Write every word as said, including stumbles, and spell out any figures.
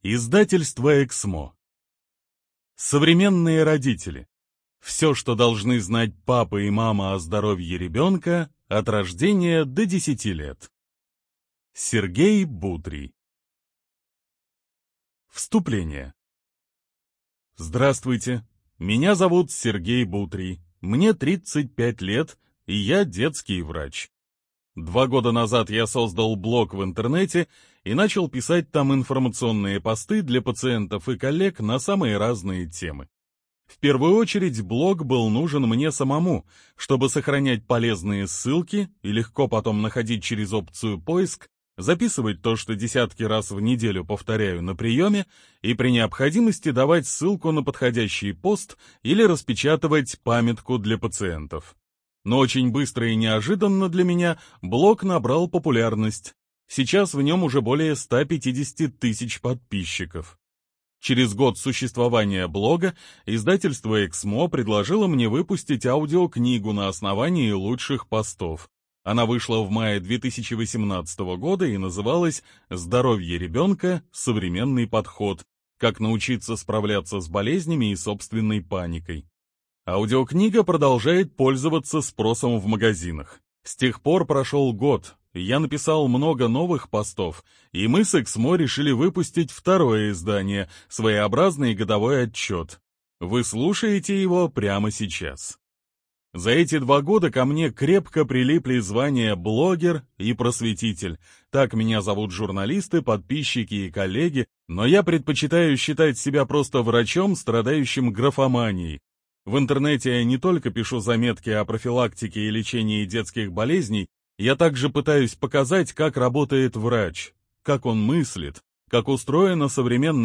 Издательство «Эксмо». Современные родители. Все, что должны знать папа и мама о здоровье ребенка от рождения до десяти лет. Сергей Бутрий. Вступление. Здравствуйте, меня зовут Сергей Бутрий, мне тридцать пять лет, и я детский врач. Два года назад я создал блог в интернете и начал писать там информационные посты для пациентов и коллег на самые разные темы. В первую очередь блог был нужен мне самому, чтобы сохранять полезные ссылки и легко потом находить через опцию «Поиск», записывать то, что десятки раз в неделю повторяю на приеме, и при необходимости давать ссылку на подходящий пост или распечатывать памятку для пациентов. Но очень быстро и неожиданно для меня блог набрал популярность. Сейчас в нем уже более ста пятидесяти тысяч подписчиков. Через год существования блога издательство «Эксмо» предложило мне выпустить аудиокнигу на основании лучших постов. Она вышла в мае две тысячи восемнадцатого года и называлась «Здоровье ребенка. Современный подход. Как научиться справляться с болезнями и собственной паникой». Аудиокнига продолжает пользоваться спросом в магазинах. С тех пор прошел год, я написал много новых постов, и мы с «Эксмо» решили выпустить второе издание, своеобразный годовой отчет. Вы слушаете его прямо сейчас. За эти два года ко мне крепко прилипли звания блогер и просветитель. Так меня зовут журналисты, подписчики и коллеги, но я предпочитаю считать себя просто врачом, страдающим графоманией. В интернете я не только пишу заметки о профилактике и лечении детских болезней, я также пытаюсь показать, как работает врач, как он мыслит, как устроена современная